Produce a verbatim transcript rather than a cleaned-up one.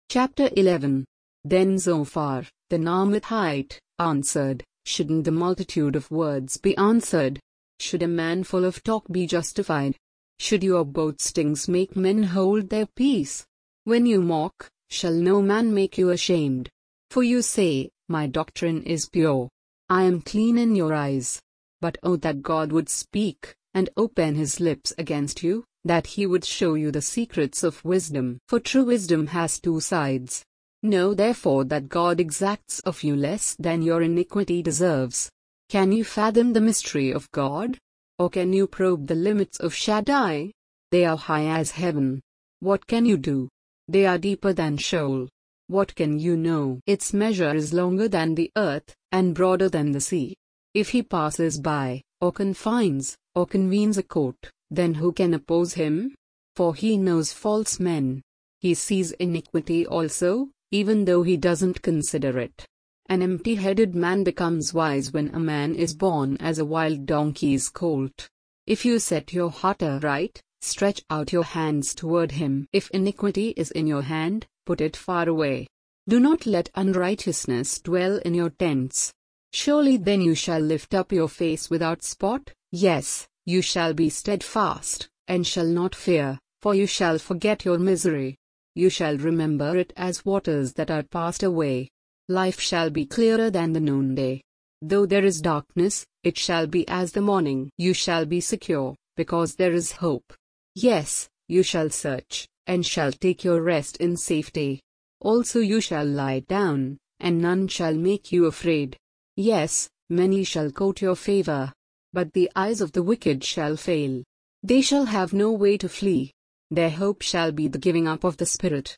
Chapter eleven. Then Zophar, the Naamathite, answered, Shouldn't the multitude of words be answered? Should a man full of talk be justified? Should your boastings make men hold their peace? When you mock, shall no man make you ashamed? For you say, My doctrine is pure. I am clean in your eyes. But oh, that God would speak, and open his lips against you, that he would show you the secrets of wisdom. For true wisdom has two sides. Know therefore that God exacts of you less than your iniquity deserves. Can you fathom the mystery of God? Or can you probe the limits of Shaddai? They are high as heaven. What can you do? They are deeper than Sheol. What can you know? Its measure is longer than the earth, and broader than the sea. If he passes by, or confines, or convenes a court, then who can oppose him? For he knows false men. He sees iniquity also, even though he doesn't consider it. An empty-headed man becomes wise when a man is born as a wild donkey's colt. If you set your heart aright, stretch out your hands toward him. If iniquity is in your hand, put it far away. Do not let unrighteousness dwell in your tents. Surely then you shall lift up your face without spot, yes, you shall be steadfast, and shall not fear, for you shall forget your misery. You shall remember it as waters that are passed away. Life shall be clearer than the noonday. Though there is darkness, it shall be as the morning. You shall be secure, because there is hope. Yes, you shall search, and shall take your rest in safety. Also you shall lie down, and none shall make you afraid. Yes, many shall court your favor. But the eyes of the wicked shall fail. They shall have no way to flee. Their hope shall be the giving up of the spirit.